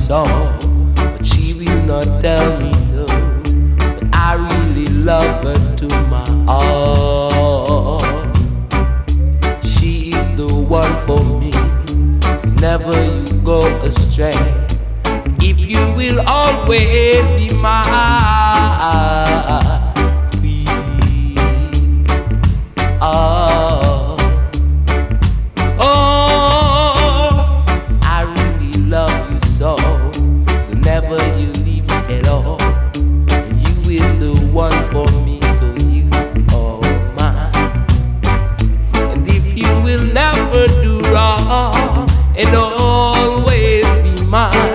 saw, but she will not tell me no. But I really love her to my heart. She is the one for me, so never you go astray. If you will always be mine,